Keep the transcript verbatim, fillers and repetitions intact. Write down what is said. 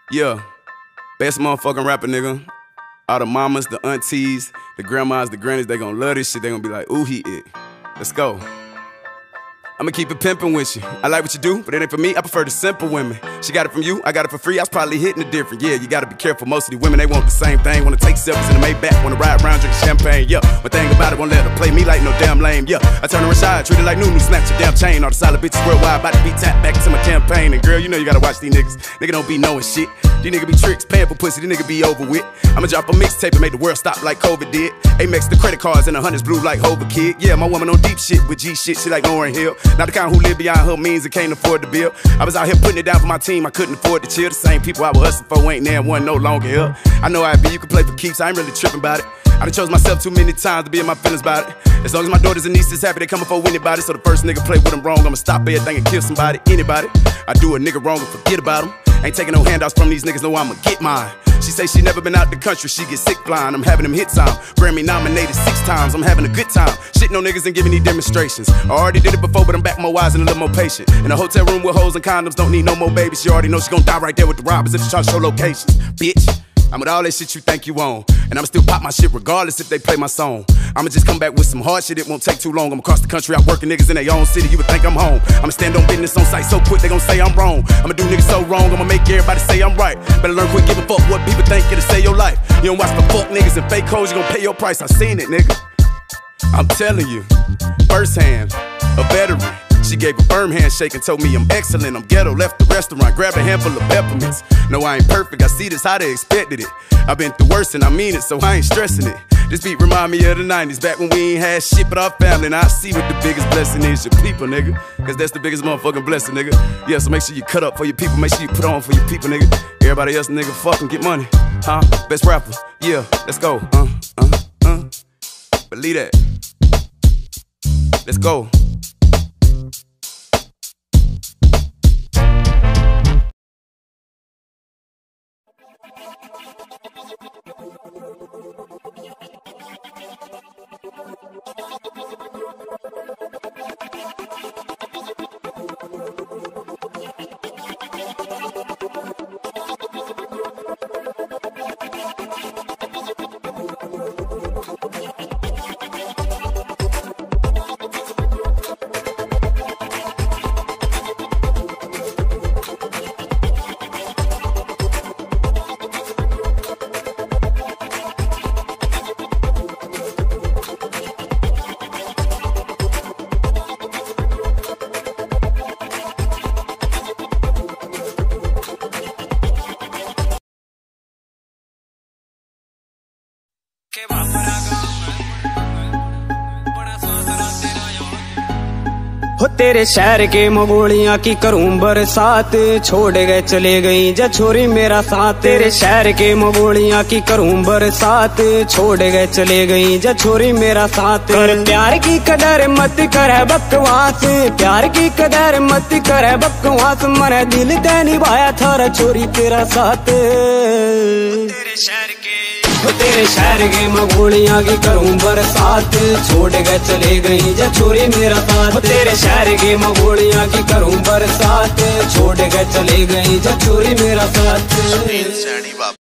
Yeah, best motherfucking rapper, nigga. All the mamas, the aunties, the grandmas, the grannies, they gon' love this shit. They gon' be like, ooh, he it. Let's go. I'ma keep it pimpin' with you. I like what you do, but it ain't for me. I prefer the simple women. She got it from you, I got it for free. I was probably hitting it different. Yeah, you gotta be careful. Most of these women, they want the same thing. Wanna take selfies in the Maybach, wanna ride around drinking champagne. Yeah, one thing about it, won't let her play me like no damn lame. Yeah, I turn her aside, treat it like Nunu, snatch your damn chain. All the solid bitches worldwide, about to be tapped back into my campaign. And girl, you know you gotta watch these niggas. Nigga don't be knowing shit. These niggas be tricks, paying for pussy, these niggas be over with. I'ma drop a mixtape and make the world stop like COVID did. Amex the credit cards and the hundreds blue like Hova kid. Yeah, my woman on deep shit with G shit, she like Lauryn Hill. Not the kind who live beyond her means and can't afford the bill. I was out here putting it down for my team, I couldn't afford to chill. The same people I was hustling for ain't there, one no longer here. I know I be, you can play for keeps, I ain't really tripping about it. I done chose myself too many times to be in my feelings about it. As long as my daughters and nieces happy, they coming for anybody. So the first nigga play with them wrong, I'ma stop everything and kill somebody, anybody. I do a nigga wrong and forget about him. Ain't taking no handouts from these niggas, know I'ma get mine. She say she never been out the country, she get sick blind. I'm having them hit time, Grammy nominated six times. I'm having a good time, shit no niggas ain't giving any demonstrations. I already did it before, but I'm back more wise and a little more patient. In a hotel room with hoes and condoms, don't need no more babies. She already know she gon' die right there with the robbers if she try to show locations, bitch. I'm with all that shit you think you own, and I'ma still pop my shit regardless if they play my song. I'ma just come back with some hard shit, it won't take too long. I'm across the country, out working niggas in their own city, you would think I'm home. I'ma stand on business on sight so quick, they gon' say I'm wrong. I'ma do niggas so wrong, I'ma make everybody say I'm right. Better learn quick, give a fuck what people think, it'll save your life. You don't watch the fuck niggas and fake hoes, you gon' pay your price. I seen it, nigga. I'm telling you, first hand, a veteran. She gave a firm handshake and told me I'm excellent. I'm ghetto, left the restaurant, grabbed a handful of peppermints. No, I ain't perfect, I see this how they expected it. I've been through worse and I mean it, so I ain't stressing it. This beat remind me of the nineties, back when we ain't had shit but our family. And I see what the biggest blessing is, your people, nigga. Cause that's the biggest motherfucking blessing, nigga. Yeah, so make sure you cut up for your people, make sure you put on for your people, nigga. Everybody else, nigga, fucking get money, huh? Best rapper, yeah, let's go, uh, uh, uh. Believe that. Let's go. हो तेरे शहर के मंगोलियां की करूं बरसात, छोड़ गए चले गई जा छोरी मेरा साथ। तेरे शहर के मंगोलियां की करूं बरसात, छोड़ गए चले गई जा छोरी मेरा साथ। कर प्यार की कदर मत कर बकवास, प्यार की कदर मत कर बकवास। मरे दिल ते निभाया थारा छोरी तेरा साथ। तेरे शहर के तेरे शहर के मंगोलियां की करूं बरसात, छोड़ गए चले गई जा छोरी मेरा साथ। तेरे शहर के मंगोलियां की करूं बरसात, छोड़ गए चले गई जा छोरी मेरा साथ।